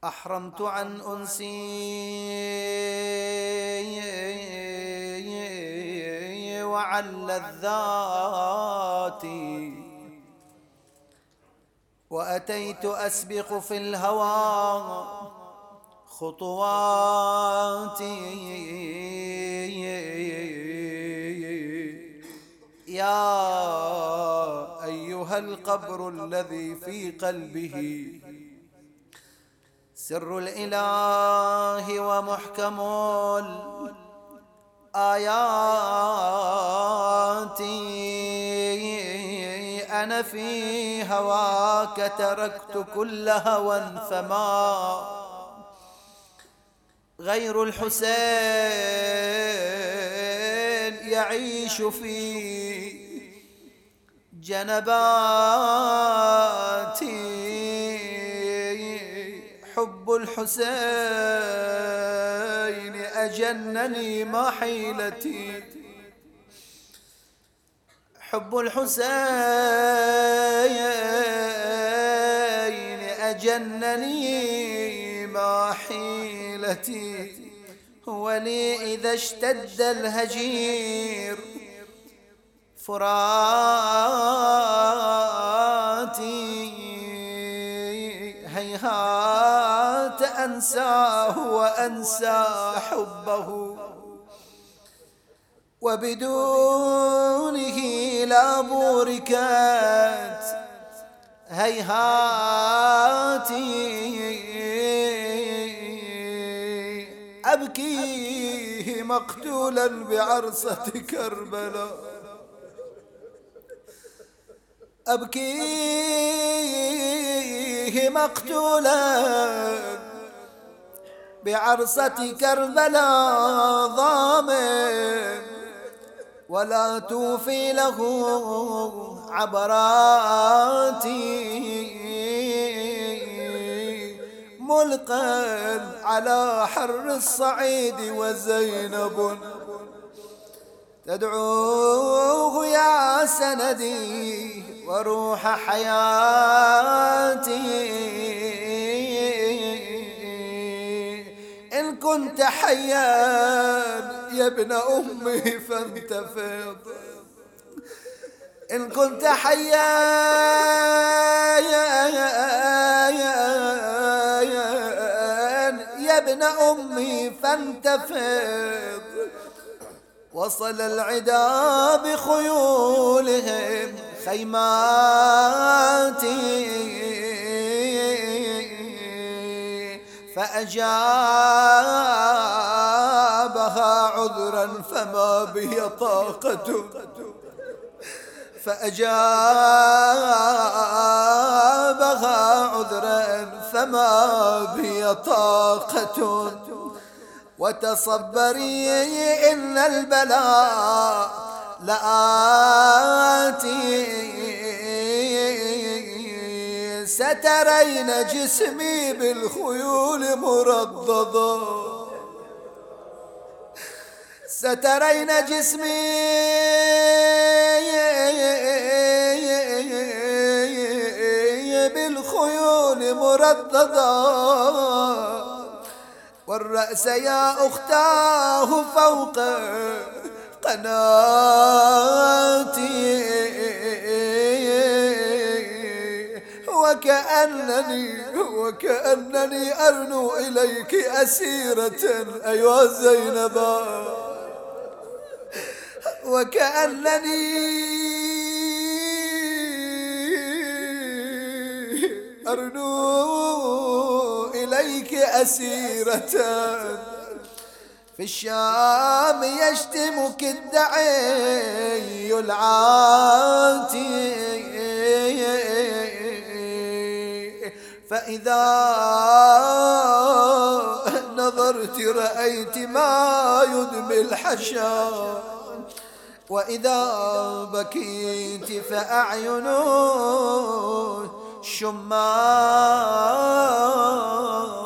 أحرمت عن أنسي وعن لذاتي، وأتيت أسبق في الهوى خطواتي. يا أيها القبر الذي في قلبه سر الإله ومحكم الآيات، أنا في هواك تركت كل هوى، فما غير الحسين يعيش في جنباتي. حب الحسين أجنني ما حيلتي، حب الحسين أجنني ما حيلتي. ولي إذا اشتد الهجير فراتي، هيهات أنساه وأنسى حبه، وبدونه لا بوركت هيهاتي. أبكيه مقتولا بعرصة كربلاء، أبكيه مقتولا بعرصة كربلاء ضامن، ولا توفي له عبراتي. ملقا على حر الصعيد وزينب تدعوه يا سندي وروح حياتي. إن كنت حيا يا ابن أمي فانتفض، إن كنت حيا يا ابن أمي فانتفض. وصل العدا بخيولهم خيماتي، فأجابها عذرا فما بي طاقة، فأجابها عذرا فما بي طاقة. وتصبري إن البلاء لآتي، سترين جسمي بالخيول مرضضا، سترين جسمي بالخيول مرضضا، والرأس يا أختاه فوق قناتي. وكأنني أرنو إليك أسيرة أيها زينبا، وكأنني أرنو إليك أسيرة في الشام يشتمك الدعي العاتي. فإذا نظرت رأيت ما يدمي الحشا، وإذا بكيت فأعين شمات.